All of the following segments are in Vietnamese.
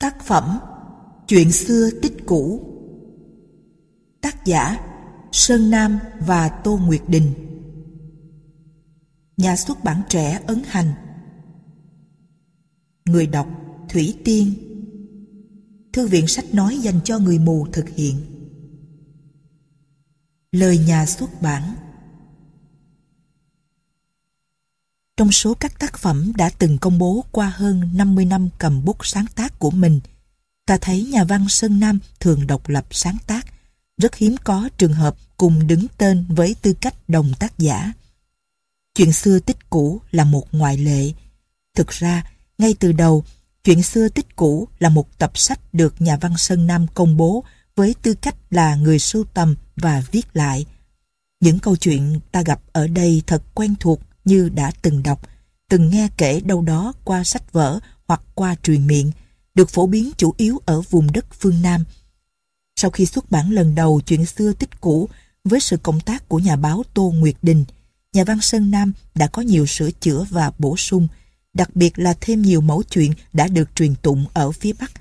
Tác phẩm Chuyện xưa tích cũ. Tác giả Sơn Nam và Tô Nguyệt Đình. Nhà xuất bản Trẻ ấn hành. Người đọc Thủy Tiên. Thư viện sách nói dành cho người mù thực hiện. Lời nhà xuất bản. Trong số các tác phẩm đã từng công bố qua hơn 50 năm cầm bút sáng tác của mình, ta thấy nhà văn Sơn Nam thường độc lập sáng tác, rất hiếm có trường hợp cùng đứng tên với tư cách đồng tác giả. Chuyện xưa tích cũ là một ngoại lệ. Thực ra, ngay từ đầu, Chuyện xưa tích cũ là một tập sách được nhà văn Sơn Nam công bố với tư cách là người sưu tầm và viết lại. Những câu chuyện ta gặp ở đây thật quen thuộc như đã từng đọc, từng nghe kể đâu đó qua sách vở hoặc qua truyền miệng, được phổ biến chủ yếu ở vùng đất phương Nam. Sau khi xuất bản lần đầu Chuyện xưa tích cũ với sự cộng tác của nhà báo Tô Nguyệt Đình, nhà văn Sơn Nam đã có nhiều sửa chữa và bổ sung, đặc biệt là thêm nhiều mẫu chuyện đã được truyền tụng ở phía Bắc.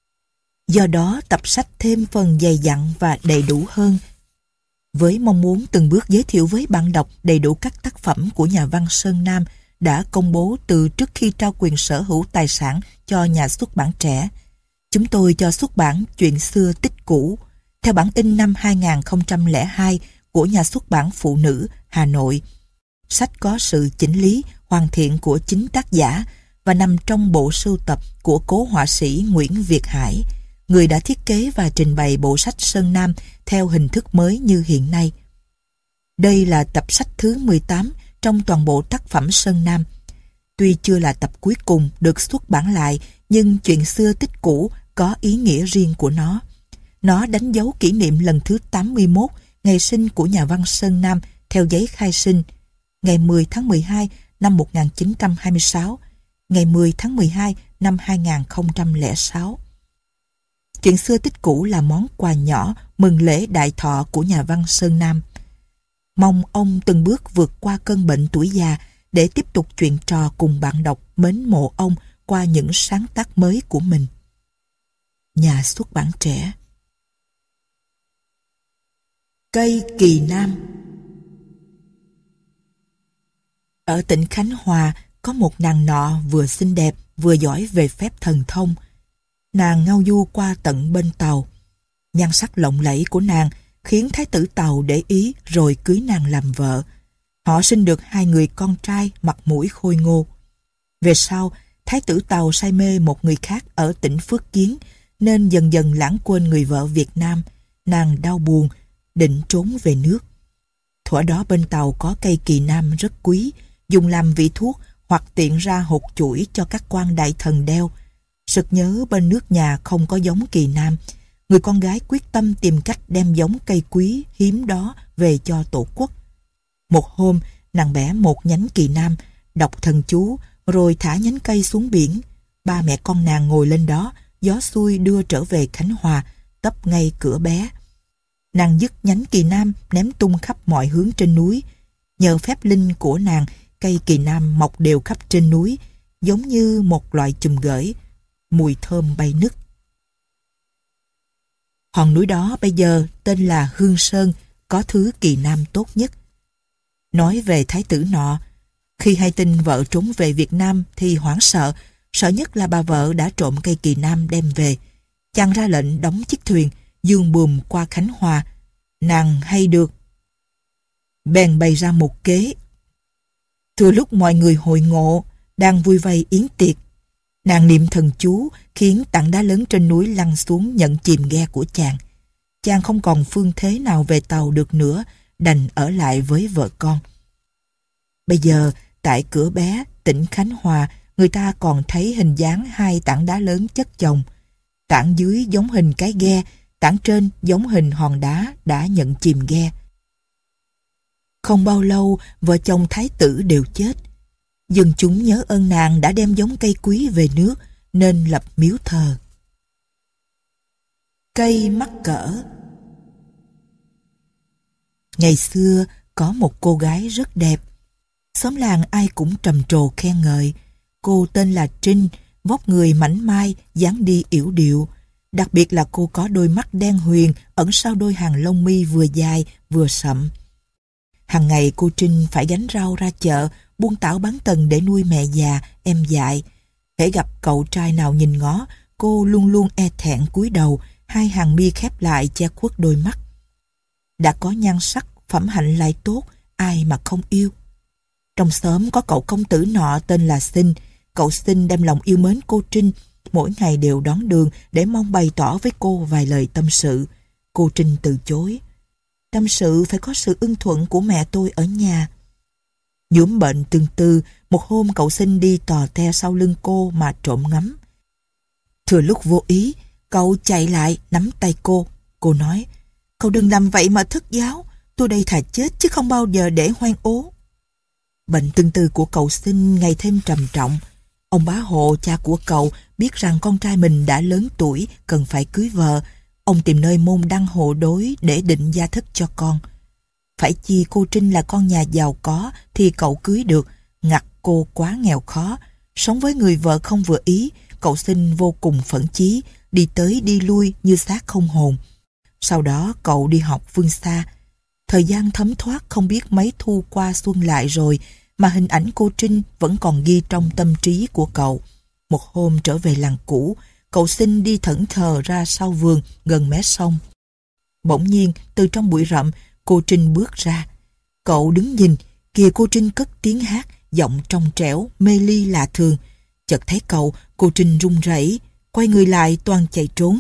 Do đó, tập sách thêm phần dày dặn và đầy đủ hơn. Với mong muốn từng bước giới thiệu với bạn đọc đầy đủ các tác phẩm của nhà văn Sơn Nam đã công bố từ trước khi trao quyền sở hữu tài sản cho nhà xuất bản Trẻ, chúng tôi cho xuất bản Chuyện xưa tích cũ theo bản in năm 2002 của nhà xuất bản Phụ Nữ, Hà Nội. Sách có sự chỉnh lý, hoàn thiện của chính tác giả và nằm trong bộ sưu tập của cố họa sĩ Nguyễn Việt Hải, người đã thiết kế và trình bày bộ sách Sơn Nam theo hình thức mới như hiện nay. Đây là tập sách thứ 18 trong toàn bộ tác phẩm Sơn Nam. Tuy chưa là tập cuối cùng được xuất bản lại, nhưng Chuyện xưa tích cũ có ý nghĩa riêng của nó. Nó đánh dấu kỷ niệm lần thứ 81 ngày sinh của nhà văn Sơn Nam theo giấy khai sinh, ngày 10 tháng 12 năm 1926, ngày 10 tháng 12 năm 2006. Chuyện xưa tích cũ là món quà nhỏ mừng lễ đại thọ của nhà văn Sơn Nam. Mong ông từng bước vượt qua cơn bệnh tuổi già để tiếp tục chuyện trò cùng bạn đọc mến mộ ông qua những sáng tác mới của mình. Nhà xuất bản Trẻ. Cây kỳ nam. Ở tỉnh Khánh Hòa có một nàng nọ vừa xinh đẹp vừa giỏi về phép thần thông. Nàng ngao du qua tận bên Tàu. Nhan sắc lộng lẫy của nàng khiến thái tử Tàu để ý rồi cưới nàng làm vợ. Họ sinh được 2 người con trai mặt mũi khôi ngô. Về sau, thái tử Tàu say mê một người khác ở tỉnh Phước Kiến nên dần dần lãng quên người vợ Việt Nam. Nàng đau buồn, định trốn về nước. Thuở đó bên Tàu có cây kỳ nam rất quý, dùng làm vị thuốc hoặc tiện ra hột chuỗi cho các quan đại thần đeo. Sực nhớ bên nước nhà không có giống kỳ nam, người con gái quyết tâm tìm cách đem giống cây quý hiếm đó về cho tổ quốc. Một hôm, nàng bẻ một nhánh kỳ nam, đọc thần chú, rồi thả nhánh cây xuống biển. Ba mẹ con nàng ngồi lên đó, gió xuôi đưa trở về Khánh Hòa, tấp ngay cửa bé. Nàng dứt nhánh kỳ nam ném tung khắp mọi hướng trên núi. Nhờ phép linh của nàng, cây kỳ nam mọc đều khắp trên núi, giống như một loại chùm gởi, mùi thơm bay nức. Hòn núi đó bây giờ tên là Hương Sơn, có thứ kỳ nam tốt nhất. Nói về thái tử nọ, khi hay tin vợ trốn về Việt Nam thì hoảng sợ, sợ nhất là bà vợ đã trộm cây kỳ nam đem về. Chàng ra lệnh đóng chiếc thuyền, dương buồm qua Khánh Hòa. Nàng hay được, bèn bày ra một kế. Thừa lúc mọi người hội ngộ, đang vui vây yến tiệc, nàng niệm thần chú khiến tảng đá lớn trên núi lăn xuống nhận chìm ghe của chàng. Chàng không còn phương thế nào về Tàu được nữa, đành ở lại với vợ con. Bây giờ, tại cửa bé, tỉnh Khánh Hòa, người ta còn thấy hình dáng 2 tảng đá lớn chất chồng. Tảng dưới giống hình cái ghe, tảng trên giống hình hòn đá đã nhận chìm ghe. Không bao lâu, vợ chồng thái tử đều chết. Dân chúng nhớ ơn nàng đã đem giống cây quý về nước, nên lập miếu thờ. Cây mắc cỡ. Ngày xưa, có một cô gái rất đẹp. Xóm làng ai cũng trầm trồ khen ngợi. Cô tên là Trinh, vóc người mảnh mai, dáng đi yểu điệu. Đặc biệt là cô có đôi mắt đen huyền ẩn sau đôi hàng lông mi vừa dài vừa sậm. Hàng ngày cô Trinh phải gánh rau ra chợ, buôn tảo bán tần để nuôi mẹ già, em dại. Hễ gặp cậu trai nào nhìn ngó, cô luôn luôn e thẹn cúi đầu, hai hàng mi khép lại che khuất đôi mắt. Đã có nhan sắc, phẩm hạnh lại tốt, ai mà không yêu. Trong xóm có cậu công tử nọ tên là Sinh. Cậu Sinh đem lòng yêu mến cô Trinh, mỗi ngày đều đón đường để mong bày tỏ với cô vài lời tâm sự. Cô Trinh từ chối. Tâm sự phải có sự ưng thuận của mẹ tôi ở nhà. Nhuốm bệnh tương tư, một hôm cậu Sinh đi tò te sau lưng cô mà trộm ngắm. Thừa lúc vô ý, cậu chạy lại nắm tay cô. Cô nói, cậu đừng làm vậy mà thất giáo, tôi đây thà chết chứ không bao giờ để hoang ố. Bệnh tương tư của cậu Sinh ngày thêm trầm trọng. Ông bá Hộ, cha của cậu, biết rằng con trai mình đã lớn tuổi, cần phải cưới vợ. Ông tìm nơi môn đăng hộ đối để định gia thất cho con. Phải chi cô Trinh là con nhà giàu có thì cậu cưới được, ngặt cô quá nghèo khó. Sống với người vợ không vừa ý, cậu Sinh vô cùng phẫn chí, đi tới đi lui như xác không hồn. Sau đó cậu đi học phương xa. Thời gian thấm thoát không biết mấy thu qua xuân lại rồi, mà hình ảnh cô Trinh vẫn còn ghi trong tâm trí của cậu. Một hôm trở về làng cũ, cậu Sinh đi thẫn thờ ra sau vườn gần mé sông. Bỗng nhiên từ trong bụi rậm, cô Trinh bước ra. Cậu đứng nhìn, kìa cô Trinh cất tiếng hát, giọng trong trẻo, mê ly lạ thường. Chợt thấy cậu, cô Trinh run rẩy, quay người lại toan chạy trốn.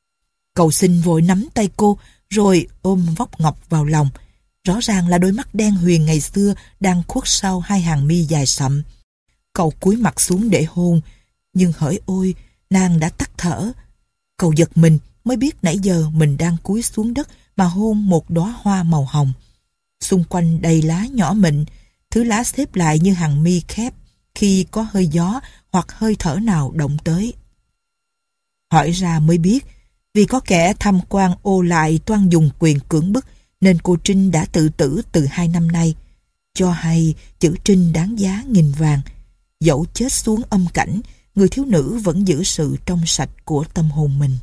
Cậu Sinh vội nắm tay cô, rồi ôm vóc ngọc vào lòng. Rõ ràng là đôi mắt đen huyền ngày xưa đang khuất sau hai hàng mi dài sậm. Cậu cúi mặt xuống để hôn, nhưng hỡi ôi, nàng đã tắt thở. Cậu giật mình mới biết nãy giờ mình đang cúi xuống đất mà hôn một đóa hoa màu hồng. Xung quanh đầy lá nhỏ mịn, thứ lá xếp lại như hàng mi khép khi có hơi gió hoặc hơi thở nào động tới. Hỏi ra mới biết, vì có kẻ tham quan ô lại toan dùng quyền cưỡng bức, nên cô Trinh đã tự tử từ 2 năm nay. Cho hay chữ Trinh đáng giá nghìn vàng. Dẫu chết xuống âm cảnh, người thiếu nữ vẫn giữ sự trong sạch của tâm hồn mình.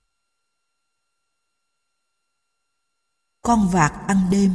Con vạc ăn đêm.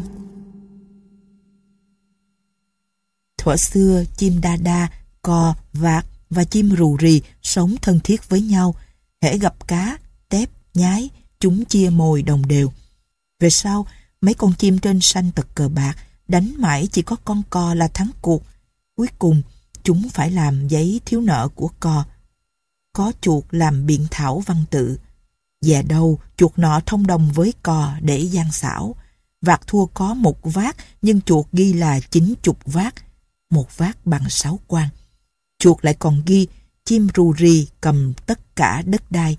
Thuở xưa, chim đa đa, cò, vạc và chim rù rì sống thân thiết với nhau. Hễ gặp cá, tép, nhái, chúng chia mồi đồng đều. Về sau, mấy con chim trên sanh tật cờ bạc, đánh mãi chỉ có con cò là thắng cuộc. Cuối cùng, chúng phải làm giấy thiếu nợ của cò. Có chuột làm biện thảo văn tự. Về đâu, chuột nọ thông đồng với cò để gian xảo. Vạc thua có 1 vác, nhưng chuột ghi là 90 vác. 1 vác bằng 6 quan. Chuột lại còn ghi chim rù rì cầm tất cả đất đai.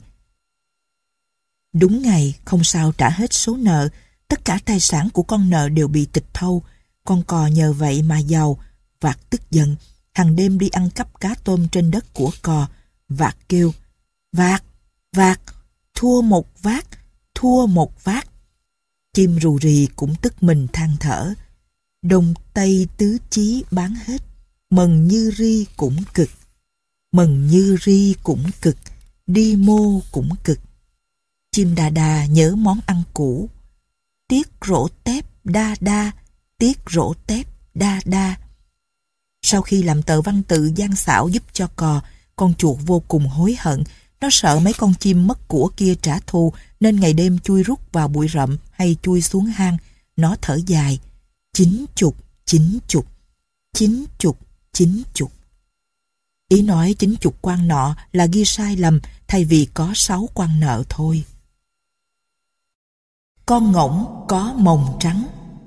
Đúng ngày, không sao trả hết số nợ. Tất cả tài sản của con nợ đều bị tịch thâu. Con cò nhờ vậy mà giàu. Vạc tức giận, hàng đêm đi ăn cắp cá tôm trên đất của cò. Vạc kêu, vạc, vạc, thua 1 vác, thua 1 vác. Chim rù rì cũng tức mình than thở. Đông Tây tứ chí bán hết, mần như ri cũng cực. Mần như ri cũng cực, đi mô cũng cực. Chim đà đà nhớ món ăn cũ. Tiết rổ tép đa đa, tiết rổ tép đa đa. Sau khi làm tờ văn tự gian xảo giúp cho cò, con chuột vô cùng hối hận. Nó sợ mấy con chim mất của kia trả thù, nên ngày đêm chui rút vào bụi rậm hay chui xuống hang. Nó thở dài, 90, 90, 90, 90. Ý nói 90 quan nọ là ghi sai lầm, thay vì có 6 quan nợ thôi. Con ngỗng có mồng trắng.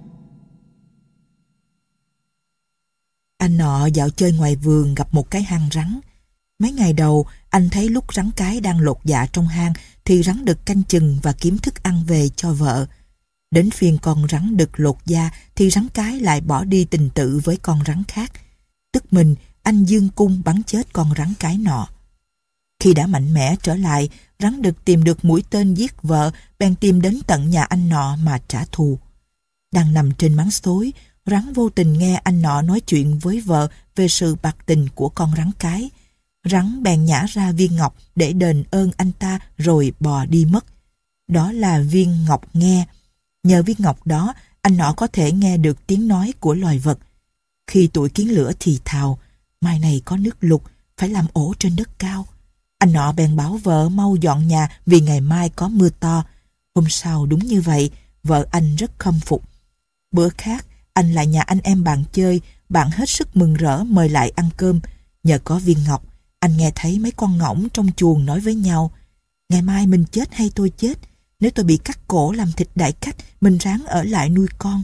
Anh nọ dạo chơi ngoài vườn gặp một cái hang rắn. Mấy ngày đầu, anh thấy lúc rắn cái đang lột dạ trong hang thì rắn đực canh chừng và kiếm thức ăn về cho vợ. Đến phiên con rắn đực lột da thì rắn cái lại bỏ đi tình tự với con rắn khác. Tức mình, anh dương cung bắn chết con rắn cái nọ. Khi đã mạnh mẽ trở lại, rắn đực tìm được mũi tên giết vợ, bèn tìm đến tận nhà anh nọ mà trả thù. Đang nằm trên máng xối, rắn vô tình nghe anh nọ nói chuyện với vợ về sự bạc tình của con rắn cái. Rắn bèn nhả ra viên ngọc để đền ơn anh ta rồi bò đi mất. Đó là viên ngọc nghe. Nhờ viên ngọc đó, anh nọ có thể nghe được tiếng nói của loài vật. Khi tụi kiến lửa thì thào, mai này có nước lụt, phải làm ổ trên đất cao. Anh nọ bèn bảo vợ mau dọn nhà vì ngày mai có mưa to. Hôm sau đúng như vậy, vợ anh rất khâm phục. Bữa khác, anh lại nhà anh em bạn chơi, bạn hết sức mừng rỡ mời lại ăn cơm. Nhờ có viên ngọc, anh nghe thấy mấy con ngỗng trong chuồng nói với nhau, ngày mai mình chết hay tôi chết, nếu tôi bị cắt cổ làm thịt đại khách, mình ráng ở lại nuôi con.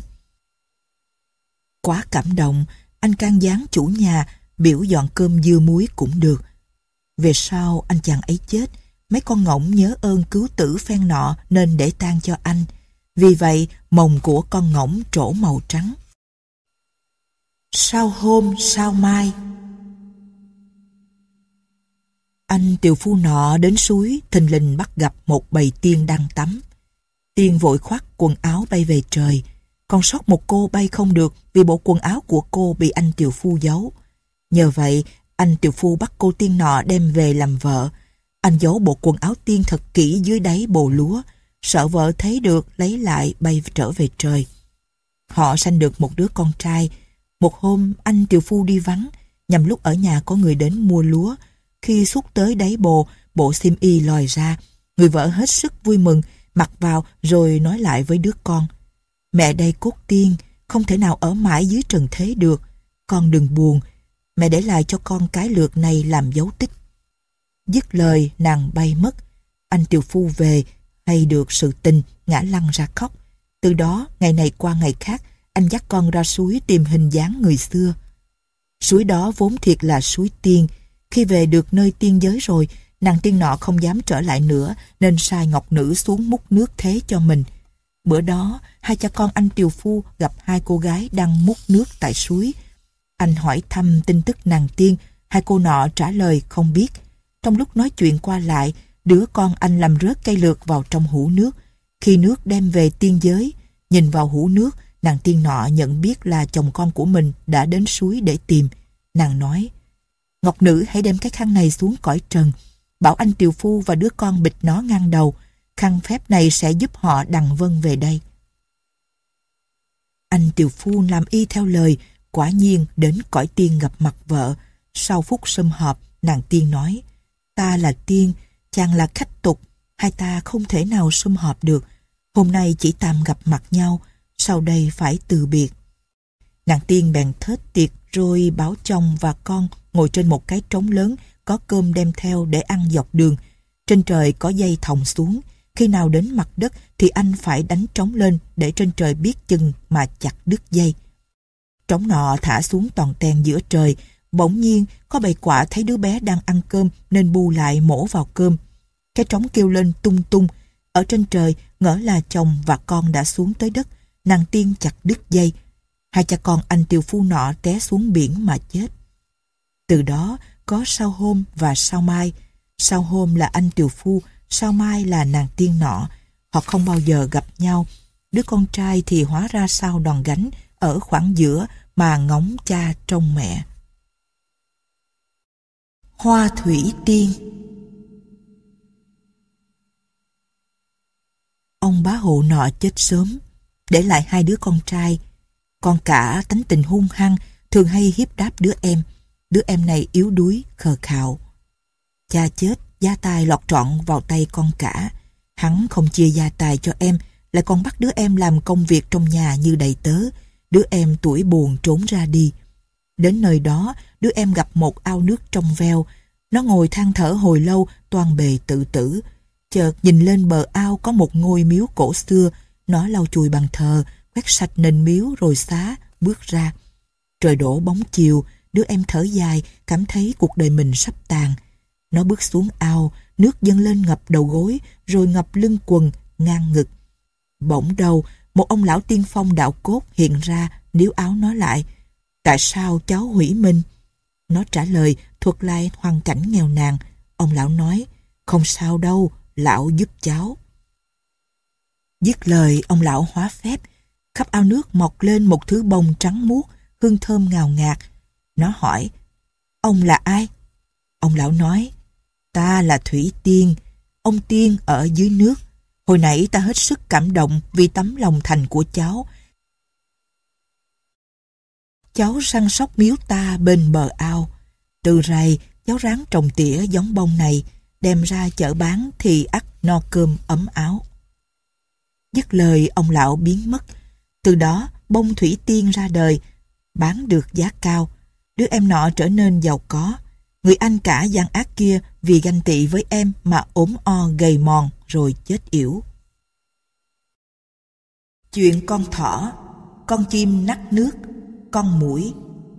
Quá cảm động, anh can gián chủ nhà biểu dọn cơm dưa muối cũng được. Về sau anh chàng ấy chết, mấy con ngỗng nhớ ơn cứu tử phen nọ nên để tang cho anh. Vì vậy mồng của con ngỗng trổ màu trắng. Sau hôm sau mai, anh tiều phu nọ đến suối thình lình bắt gặp một bầy tiên đang tắm. Tiên vội khoác quần áo bay về trời, còn sót một cô bay không được vì bộ quần áo của cô bị anh tiều phu giấu. Nhờ vậy anh tiều phu bắt cô tiên nọ đem về làm vợ. Anh giấu bộ quần áo tiên thật kỹ dưới đáy bồ lúa, sợ vợ thấy được lấy lại bay trở về trời. Họ sanh được một đứa con trai. Một hôm anh tiều phu đi vắng, nhằm lúc ở nhà có người đến mua lúa. Khi xúc tới đáy bồ, bộ xiêm y lòi ra. Người vợ hết sức vui mừng, mặc vào rồi nói lại với đứa con, mẹ đây cốt tiên, không thể nào ở mãi dưới trần thế được. Con đừng buồn, mẹ để lại cho con cái lược này làm dấu tích. Dứt lời nàng bay mất. Anh tiều phu về, hay được sự tình, ngã lăn ra khóc. Từ đó ngày này qua ngày khác, anh dắt con ra suối tìm hình dáng người xưa. Suối đó vốn thiệt là suối tiên. Khi về được nơi tiên giới rồi, nàng tiên nọ không dám trở lại nữa nên sai ngọc nữ xuống múc nước thế cho mình. Bữa đó, hai cha con anh tiều phu gặp hai cô gái đang múc nước tại suối. Anh hỏi thăm tin tức nàng tiên, hai cô nọ trả lời không biết. Trong lúc nói chuyện qua lại, đứa con anh làm rớt cây lược vào trong hũ nước. Khi nước đem về tiên giới, nhìn vào hũ nước, nàng tiên nọ nhận biết là chồng con của mình đã đến suối để tìm. Nàng nói, ngọc nữ hãy đem cái khăn này xuống cõi trần, bảo anh tiều phu và đứa con bịt nó ngang đầu. Khăn phép này sẽ giúp họ đằng vân về đây. Anh tiều phu làm y theo lời, quả nhiên đến cõi tiên gặp mặt vợ. Sau phút sum họp, nàng tiên nói, ta là tiên, chàng là khách tục, hai ta không thể nào sum họp được. Hôm nay chỉ tạm gặp mặt nhau, sau đây phải từ biệt. Nàng tiên bèn thết tiệc rồi bảo chồng và con ngồi trên một cái trống lớn, có cơm đem theo để ăn dọc đường. Trên trời có dây thòng xuống, khi nào đến mặt đất thì anh phải đánh trống lên để trên trời biết chừng mà chặt đứt dây. Trống nọ thả xuống toàn ten giữa trời, bỗng nhiên có bầy quạ thấy đứa bé đang ăn cơm nên bu lại mổ vào cơm. Cái trống kêu lên tung tung, ở trên trời ngỡ là chồng và con đã xuống tới đất. Nàng tiên chặt đứt dây, hai cha con anh tiều phu nọ té xuống biển mà chết. Từ đó có sau hôm và sau mai. Sau hôm là anh tiều phu, sau mai là nàng tiên nọ. Họ không bao giờ gặp nhau. Đứa con trai thì hóa ra sau đòn gánh ở khoảng giữa mà ngóng cha trông mẹ. Hoa thủy tiên. Ông bá hộ nọ chết sớm, để lại hai đứa con trai. Con cả tánh tình hung hăng, thường hay hiếp đáp đứa em. Đứa em này yếu đuối, khờ khạo. Cha chết, gia tài lọt trọn vào tay con cả. Hắn không chia gia tài cho em, lại còn bắt đứa em làm công việc trong nhà như đầy tớ. Đứa em tuổi buồn trốn ra đi. Đến nơi đó, đứa em gặp một ao nước trong veo. Nó ngồi than thở hồi lâu, toan bề tự tử. Chợt nhìn lên bờ ao có một ngôi miếu cổ xưa. Nó lau chùi bàn thờ, quét sạch nền miếu rồi xá, bước ra. Trời đổ bóng chiều, đứa em thở dài, cảm thấy cuộc đời mình sắp tàn. Nó bước xuống ao, nước dâng lên ngập đầu gối, rồi ngập lưng quần, ngang ngực. Bỗng đầu, một ông lão tiên phong đạo cốt hiện ra, níu áo nó lại. Tại sao cháu hủy mình? Nó trả lời, thuật lại hoàn cảnh nghèo nàn. Ông lão nói, không sao đâu, lão giúp cháu. Dứt lời, ông lão hóa phép. Khắp ao nước mọc lên một thứ bông trắng muốt, hương thơm ngào ngạt. Nó hỏi, ông là ai? Ông lão nói, ta là Thủy Tiên, ông Tiên ở dưới nước. Hồi nãy ta hết sức cảm động vì tấm lòng thành của cháu. Cháu săn sóc miếu ta bên bờ ao. Từ rày, cháu ráng trồng tỉa giống bông này, đem ra chợ bán thì ắt no cơm ấm áo. Dứt lời, ông lão biến mất. Từ đó, bông Thủy Tiên ra đời, bán được giá cao. Đứa em nọ trở nên giàu có. Người anh cả gian ác kia vì ganh tị với em mà ốm o gầy mòn rồi chết yểu. Chuyện con thỏ, con chim nắt nước, con muỗi.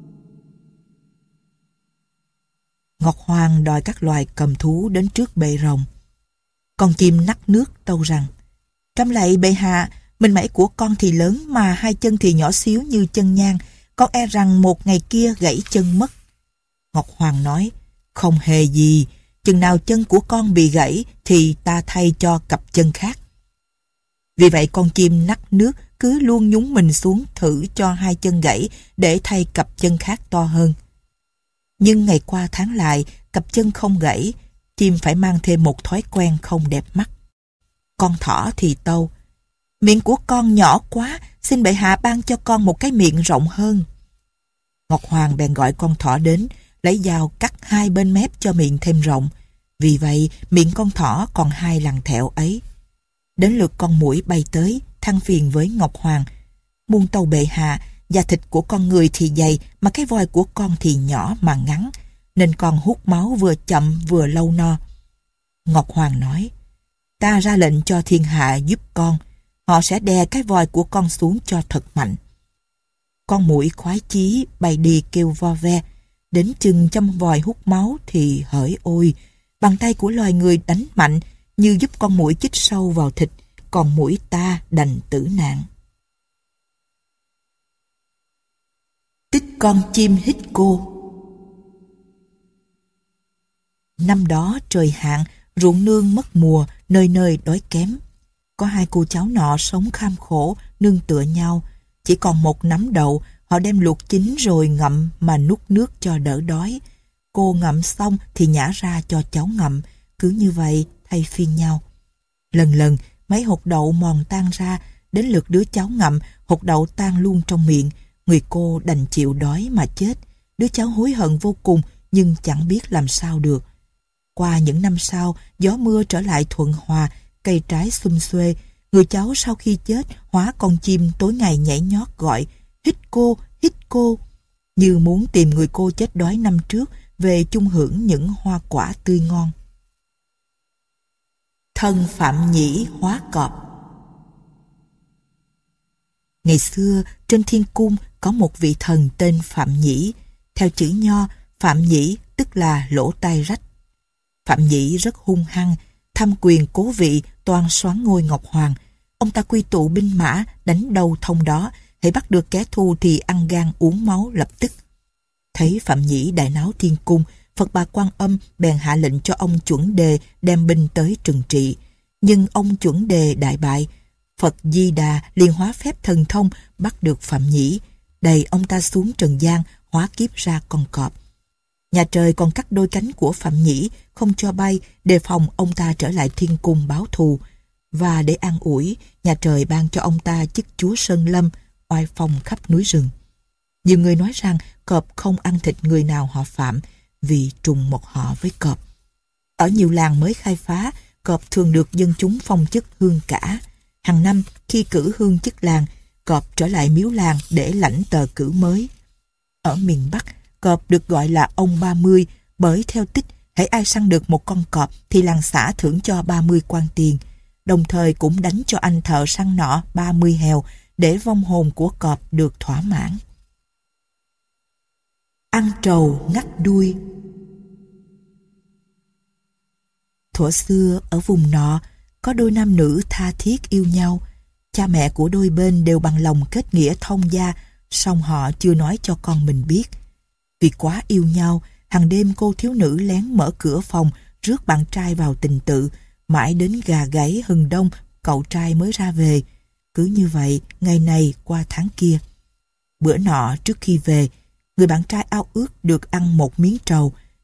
Ngọc Hoàng đòi các loài cầm thú đến trước bệ rồng. Con chim nắt nước tâu rằng, Trăm lạy bệ hạ, mình mẩy của con thì lớn mà hai chân thì nhỏ xíu như chân nhang, con e rằng một ngày kia gãy chân mất. Ngọc Hoàng nói, không hề gì, chừng nào chân của con bị gãy thì ta thay cho cặp chân khác. Vì vậy con chim nắt nước cứ luôn nhúng mình xuống thử cho hai chân gãy để thay cặp chân khác to hơn. Nhưng ngày qua tháng lại, cặp chân không gãy, chim phải mang thêm một thói quen không đẹp mắt. Con thỏ thì tâu, miệng của con nhỏ quá, xin bệ hạ ban cho con một cái miệng rộng hơn. Ngọc Hoàng bèn gọi con thỏ đến, lấy dao cắt hai bên mép cho miệng thêm rộng. Vì vậy, miệng con thỏ còn hai lằn thẹo ấy. Đến lượt con muỗi bay tới, than phiền với Ngọc Hoàng. Muôn tâu bệ hạ, da thịt của con người thì dày, mà cái voi của con thì nhỏ mà ngắn, nên con hút máu vừa chậm vừa lâu no. Ngọc Hoàng nói, ta ra lệnh cho thiên hạ giúp con, họ sẽ đè cái voi của con xuống cho thật mạnh. Con muỗi khoái chí bay đi kêu vo ve, đến chừng châm vòi hút máu thì hỡi ôi, bàn tay của loài người đánh mạnh như giúp con muỗi chích sâu vào thịt, còn muỗi ta đành tử nạn. Tích con chim hít cô. Năm đó trời hạn, ruộng nương mất mùa, nơi nơi đói kém. Có hai cô cháu nọ sống kham khổ, nương tựa nhau. Chỉ còn một nắm đậu, họ đem luộc chín rồi ngậm mà nuốt nước cho đỡ đói. Cô ngậm xong thì nhả ra cho cháu ngậm, cứ như vậy thay phiên nhau. Lần lần mấy hột đậu mòn tan ra, đến lượt đứa cháu ngậm, hột đậu tan luôn trong miệng. Người cô đành chịu đói mà chết. Đứa cháu hối hận vô cùng nhưng chẳng biết làm sao được. Qua những năm sau, gió mưa trở lại thuận hòa, cây trái sum xuê. Người cháu sau khi chết hóa con chim tối ngày nhảy nhót gọi hít cô, như muốn tìm người cô chết đói năm trước về chung hưởng những hoa quả tươi ngon. Thân Phạm Nhĩ hóa cọp. Ngày xưa trên thiên cung có một vị thần tên Phạm Nhĩ. Theo chữ Nho, Phạm Nhĩ tức là lỗ tai rách. Phạm Nhĩ rất hung hăng, tham quyền cố vị, toan soán ngôi Ngọc Hoàng. Ông ta quy tụ binh mã, đánh đâu thông đó, hãy bắt được kẻ thù thì ăn gan uống máu lập tức. Thấy Phạm Nhĩ đại náo thiên cung, Phật Bà Quan Âm bèn hạ lệnh cho ông Chuẩn Đề đem binh tới trừng trị. Nhưng ông Chuẩn Đề đại bại. Phật Di Đà liền hóa phép thần thông bắt được Phạm Nhĩ, đẩy ông ta xuống trần gian, hóa kiếp ra con cọp. Nhà trời còn cắt đôi cánh của Phạm Nhĩ, không cho bay, đề phòng ông ta trở lại thiên cung báo thù. Và để an ủi, nhà trời ban cho ông ta chức chúa Sơn Lâm, oai phong khắp núi rừng. Nhiều người nói rằng cọp không ăn thịt người nào họ Phạm, vì trùng một họ với cọp. Ở nhiều làng mới khai phá, cọp thường được dân chúng phong chức hương cả. Hàng năm, khi cử hương chức làng, cọp trở lại miếu làng để lãnh tờ cử mới. Ở miền Bắc, cọp được gọi là ông 30, bởi theo tích, hễ ai săn được một con cọp thì làng xã thưởng cho 30 quan tiền, đồng thời cũng đánh cho anh thợ săn nọ 30 heo để vong hồn của cọp được thỏa mãn. Ăn trầu ngắt đuôi. Thuở xưa ở vùng nọ, có đôi nam nữ tha thiết yêu nhau. Cha mẹ của đôi bên đều bằng lòng kết nghĩa thông gia, song họ chưa nói cho con mình biết. Vì quá yêu nhau, hàng đêm cô thiếu nữ lén mở cửa phòng, rước bạn trai vào tình tự, mãi đến gà gáy hừng đông, cậu trai mới ra về. Cứ như vậy, ngày này qua tháng kia. Bữa nọ trước khi về, người bạn trai ao ước được ăn một miếng trầu,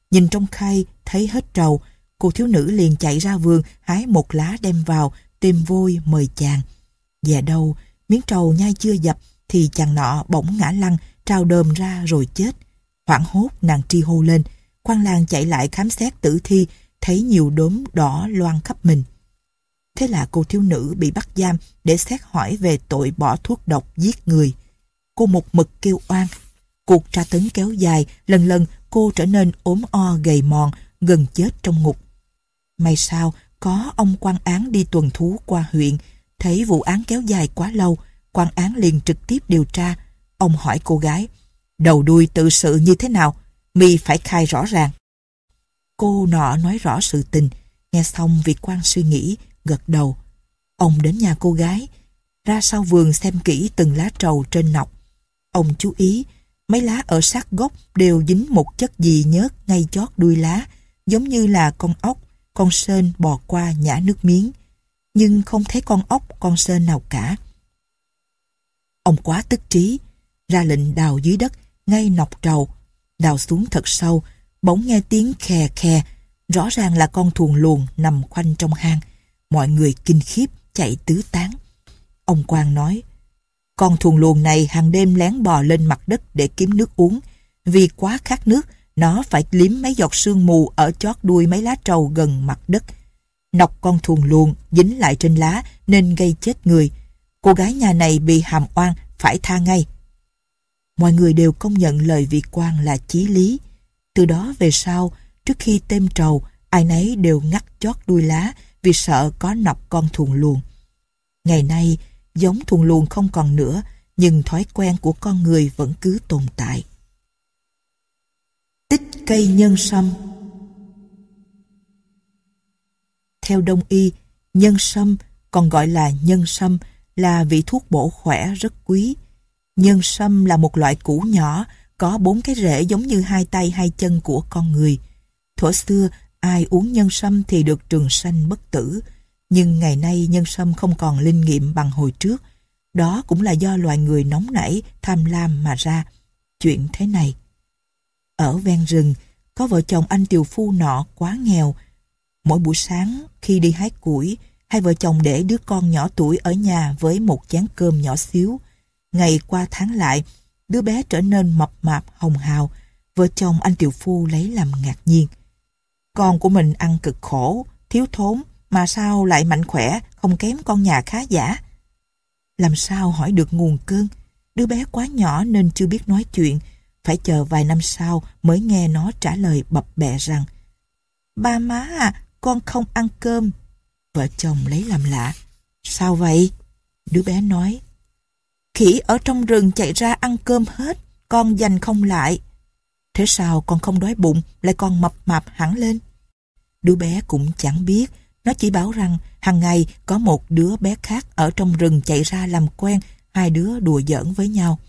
Nhìn trong khay thấy hết trầu, cô thiếu nữ liền chạy ra vườn hái một lá đem vào, tìm vôi mời chàng. Về đâu, miếng trầu nhai chưa dập thì chàng nọ bỗng ngã lăn, trao đờm ra rồi chết. Hoảng hốt nàng tri hô lên, quan lang chạy lại khám xét tử thi, thấy nhiều đốm đỏ loang khắp mình. Thế là cô thiếu nữ bị bắt giam để xét hỏi về tội bỏ thuốc độc giết người. Cô một mực kêu oan. Cuộc tra tấn kéo dài, lần lần cô trở nên ốm o gầy mòn, gần chết trong ngục. May sao có ông quan án đi tuần thú qua huyện, thấy vụ án kéo dài quá lâu, quan án liền trực tiếp điều tra. Ông hỏi cô gái, đầu đuôi tự sự như thế nào, mi phải khai rõ ràng. Cô nọ nói rõ sự tình. Nghe xong vị quan suy nghĩ, gật đầu. Ông đến nhà cô gái, ra sau vườn xem kỹ từng lá trầu trên nọc. Ông chú ý, mấy lá ở sát gốc đều dính một chất gì nhớt ngay chót đuôi lá, giống như là con ốc, con sên bò qua nhả nước miếng. Nhưng không thấy con ốc, con sên nào cả. Ông quá tức trí, ra lệnh đào dưới đất, ngay nọc trầu. Đào xuống thật sâu, bỗng nghe tiếng khè khè, rõ ràng là con thuồng luồng nằm khoanh trong hang. Mọi người kinh khiếp chạy tứ tán. Ông quan nói, con thuồng luồng này hàng đêm lén bò lên mặt đất để kiếm nước uống. Vì quá khát nước, nó phải liếm mấy giọt sương mù ở chót đuôi mấy lá trầu gần mặt đất. Nọc con thuồng luồng dính lại trên lá nên gây chết người. Cô gái nhà này bị hàm oan, phải tha ngay. Mọi người đều công nhận lời vị quan là chí lý. Từ đó về sau, trước khi têm trầu, ai nấy đều ngắt chót đuôi lá vì sợ có nọc con thuồng luồng. Ngày nay, giống thuồng luồng không còn nữa, nhưng thói quen của con người vẫn cứ tồn tại. Tích cây nhân sâm. Theo Đông y, nhân sâm, còn gọi là nhân sâm, là vị thuốc bổ khỏe rất quý. Nhân sâm là một loại củ nhỏ, có 4 cái rễ giống như 2 tay 2 chân của con người. Thuở xưa, ai uống nhân sâm thì được trường sanh bất tử. Nhưng ngày nay nhân sâm không còn linh nghiệm bằng hồi trước. Đó cũng là do loài người nóng nảy, tham lam mà ra. Chuyện thế này. Ở ven rừng, có vợ chồng anh tiều phu nọ quá nghèo. Mỗi buổi sáng khi đi hái củi, hai vợ chồng để đứa con nhỏ tuổi ở nhà với một chén cơm nhỏ xíu. Ngày qua tháng lại, đứa bé trở nên mập mạp hồng hào. Vợ chồng anh tiều phu lấy làm ngạc nhiên. Con của mình ăn cực khổ, thiếu thốn, mà sao lại mạnh khỏe, không kém con nhà khá giả. Làm sao hỏi được nguồn cơn? Đứa bé quá nhỏ nên chưa biết nói chuyện, phải chờ vài năm sau mới nghe nó trả lời bập bẹ rằng: Ba má à, con không ăn cơm. Vợ chồng lấy làm lạ. Sao vậy? Đứa bé nói: Khỉ ở trong rừng chạy ra ăn cơm hết, con giành không lại. Thế sao con không đói bụng, lại còn mập mạp hẳn lên? Đứa bé cũng chẳng biết, nó chỉ bảo rằng hàng ngày có một đứa bé khác ở trong rừng chạy ra làm quen, hai đứa đùa giỡn với nhau.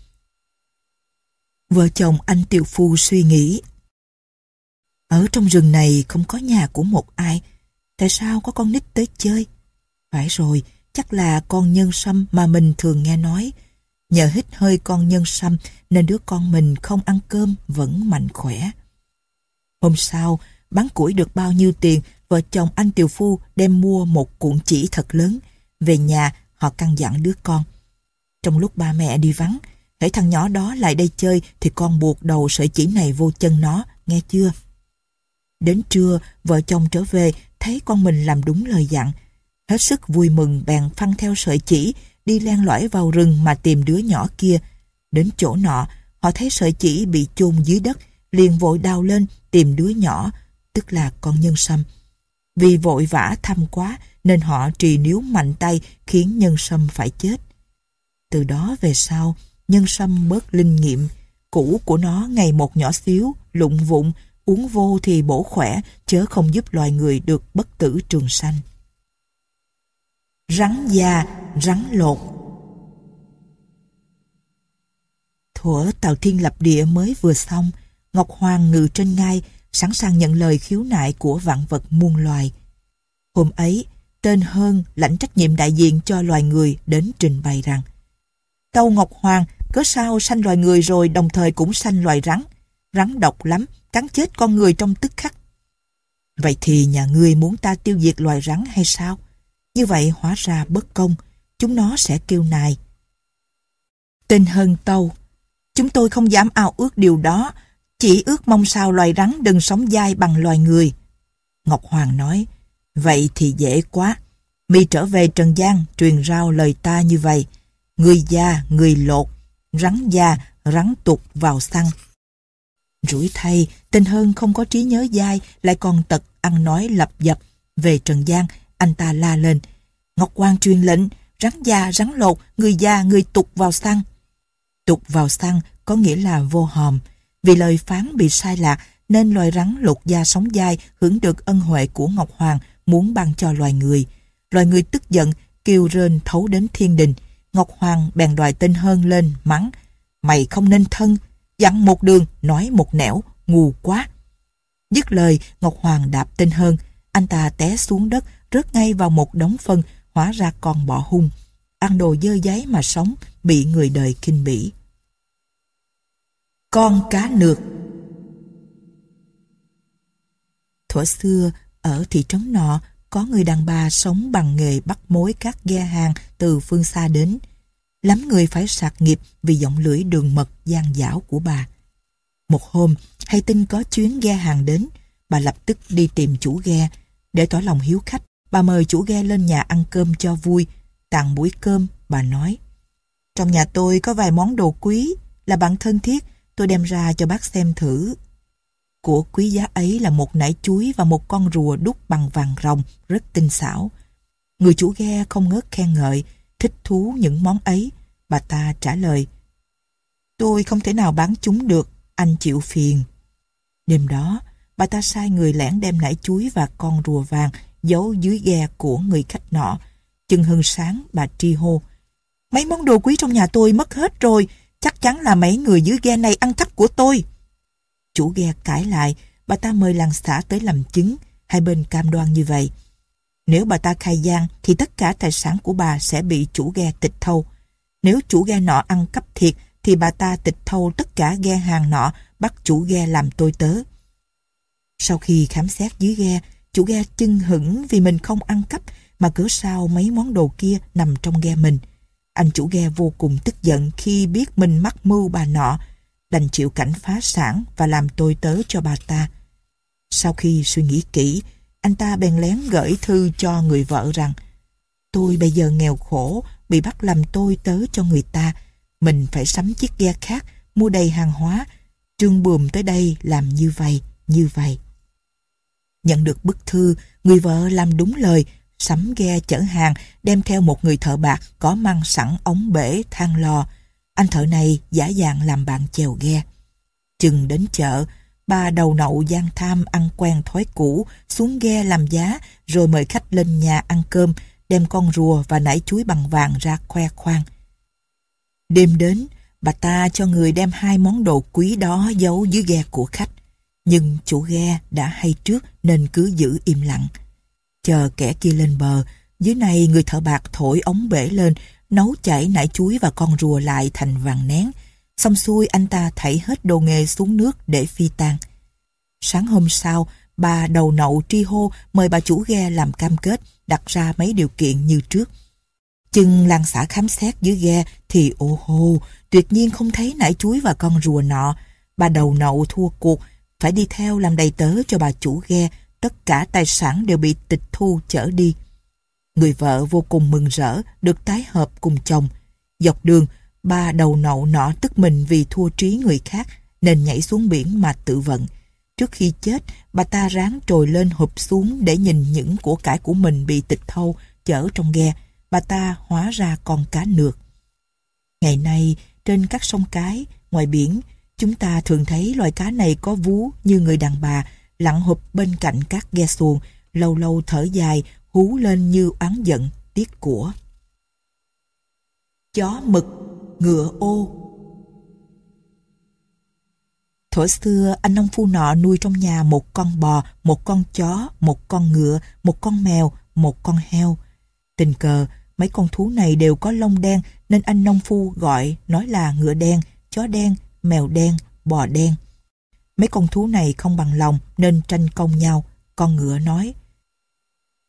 Vợ chồng anh tiều phu suy nghĩ: Ở trong rừng này không có nhà của một ai, tại sao có con nít tới chơi? Phải rồi, chắc là con nhân sâm mà mình thường nghe nói. Nhờ hít hơi con nhân sâm nên đứa con mình không ăn cơm vẫn mạnh khỏe. Hôm sau, bán củi được bao nhiêu tiền, vợ chồng anh tiều phu đem mua một cuộn chỉ thật lớn. Về nhà, họ căn dặn đứa con: Trong lúc ba mẹ đi vắng, hễ thằng nhỏ đó lại đây chơi thì con buộc đầu sợi chỉ này vô chân nó, nghe chưa? Đến trưa, vợ chồng trở về thấy con mình làm đúng lời dặn. Hết sức vui mừng bèn phăng theo sợi chỉ, đi len lỏi vào rừng mà tìm đứa nhỏ kia. Đến chỗ nọ, họ thấy sợi chỉ bị chôn dưới đất, liền vội đào lên tìm đứa nhỏ, tức là con nhân sâm. Vì vội vã thăm quá nên họ trì níu mạnh tay khiến nhân sâm phải chết. Từ đó về sau, nhân sâm bớt linh nghiệm, củ của nó ngày một nhỏ xíu, lụng vụng, uống vô thì bổ khỏe, chớ không giúp loài người được bất tử trường sanh. Rắn già, rắn lột. Thuở Tào Thiên lập địa mới vừa xong, Ngọc Hoàng ngự trên ngai, sẵn sàng nhận lời khiếu nại của vạn vật muôn loài. Hôm ấy, Tên Hơn lãnh trách nhiệm đại diện cho loài người đến trình bày rằng: Tâu Ngọc Hoàng, cớ sao sanh loài người rồi đồng thời cũng sanh loài rắn? rắn độc lắm, cắn chết con người trong tức khắc. Vậy thì nhà ngươi muốn ta tiêu diệt loài rắn hay sao? Như vậy hóa ra bất công, chúng nó sẽ kêu nài. Tên Hân tâu: Chúng tôi không dám ao ước điều đó, chỉ ước mong sao loài rắn đừng sống dai bằng loài người. Ngọc Hoàng nói: Vậy thì dễ quá. Mi trở về trần gian truyền rao lời ta như vậy: người già, người lột, rắn già, rắn tục vào xăng. Rủi thay, tên Hân không có trí nhớ dai, lại còn tật ăn nói lập dập. Về trần gian, anh ta la lên: Ngọc Hoàng truyền lệnh, rắn già, rắn lột, người già, người tục vào xăng. Tục vào xăng có nghĩa là vô hòm. Vì lời phán bị sai lạc nên loài rắn lột da sống dai hưởng được ân huệ của Ngọc Hoàng muốn ban cho loài người. Loài người tức giận, kêu rên thấu đến thiên đình. Ngọc Hoàng bèn đòi tên Hân lên mắng: Mày không nên thân, dặn một đường, nói một nẻo, ngu quá. Dứt lời, Ngọc Hoàng đạp tên Hân. Anh ta té xuống đất, rớt ngay vào một đống phân, hóa ra con bọ hung. Ăn đồ dơ dáy mà sống, bị người đời khinh bỉ. Con cá nược. Thuở xưa, ở thị trấn nọ, có người đàn bà sống bằng nghề bắt mối các ghe hàng từ phương xa đến. Lắm người phải sạc nghiệp vì giọng lưỡi đường mật gian dảo của bà. Một hôm, hay tin có chuyến ghe hàng đến, bà lập tức đi tìm chủ ghe. Để tỏ lòng hiếu khách, bà mời chủ ghe lên nhà ăn cơm cho vui. Tàn buổi cơm, bà nói: Trong nhà tôi có vài món đồ quý, là bạn thân thiết, tôi đem ra cho bác xem thử. Của quý giá ấy là một nải chuối và một con rùa đúc bằng vàng ròng rất tinh xảo. Người chủ ghe không ngớt khen ngợi, thích thú những món ấy. Bà ta trả lời: Tôi không thể nào bán chúng được, anh chịu phiền. Đêm đó, bà ta sai người lẻn đem nải chuối và con rùa vàng giấu dưới ghe của người khách nọ. Chừng hừng sáng, bà tri hô: Mấy món đồ quý trong nhà tôi mất hết rồi, chắc chắn là mấy người dưới ghe này ăn cắp của tôi. Chủ ghe cãi lại, bà ta mời làng xã tới làm chứng, hai bên cam đoan như vậy. Nếu bà ta khai gian thì tất cả tài sản của bà sẽ bị chủ ghe tịch thâu. Nếu chủ ghe nọ ăn cắp thiệt thì bà ta tịch thâu tất cả ghe hàng nọ, bắt chủ ghe làm tôi tớ. Sau khi khám xét dưới ghe, chủ ghe chưng hửng vì mình không ăn cắp, mà cớ sao mấy món đồ kia nằm trong ghe mình. Anh chủ ghe vô cùng tức giận khi biết mình mắc mưu bà nọ, đành chịu cảnh phá sản và làm tôi tớ cho bà ta. Sau khi suy nghĩ kỹ, anh ta bèn lén gửi thư cho người vợ rằng: Tôi bây giờ nghèo khổ, bị bắt làm tôi tớ cho người ta. Mình phải sắm chiếc ghe khác, mua đầy hàng hóa. Trương Bùm tới đây làm như vậy, như vậy. Nhận được bức thư, người vợ làm đúng lời, sắm ghe chở hàng, đem theo một người thợ bạc có mang sẵn ống bể, than lò. Anh thợ này giả dạng làm bạn chèo ghe. Chừng đến chợ, bà đầu nậu gian tham ăn quen thói cũ, xuống ghe làm giá, rồi mời khách lên nhà ăn cơm, đem con rùa và nải chuối bằng vàng ra khoe khoang. Đêm đến, bà ta cho người đem hai món đồ quý đó giấu dưới ghe của khách. Nhưng chủ ghe đã hay trước nên cứ giữ im lặng. Chờ kẻ kia lên bờ, dưới này người thợ bạc thổi ống bể lên, nấu chảy nải chuối và con rùa lại thành vàng nén. Xong xuôi anh ta thảy hết đồ nghề xuống nước để phi tang. Sáng hôm sau, bà đầu nậu tri hô mời bà chủ ghe làm cam kết, đặt ra mấy điều kiện như trước. Chừng làng xã khám xét dưới ghe thì ô hô, tuyệt nhiên không thấy nải chuối và con rùa nọ. Bà đầu nậu thua cuộc, phải đi theo làm đầy tớ cho bà chủ ghe, tất cả tài sản đều bị tịch thu chở đi. Người vợ vô cùng mừng rỡ được tái hợp cùng chồng. Dọc đường, bà đầu nậu nọ tức mình vì thua trí người khác nên nhảy xuống biển mà tự vận. Trước khi chết, bà ta ráng trồi lên hụp xuống để nhìn những của cải của mình bị tịch thâu chở trong ghe. Bà ta hóa ra con cá nược. Ngày nay, trên các sông cái, ngoài biển, chúng ta thường thấy loài cá này có vú như người đàn bà, lặn hụp bên cạnh các ghe xuồng, lâu lâu thở dài, hú lên như oán giận, tiếc của. Chó mực, ngựa ô. Thuở xưa, anh nông phu nọ nuôi trong nhà một con bò, một con chó, một con ngựa, một con mèo, một con heo. Tình cờ, mấy con thú này đều có lông đen nên anh nông phu gọi nói là ngựa đen, chó đen, mèo đen, bò đen. Mấy con thú này không bằng lòng nên tranh công nhau. Con ngựa nói,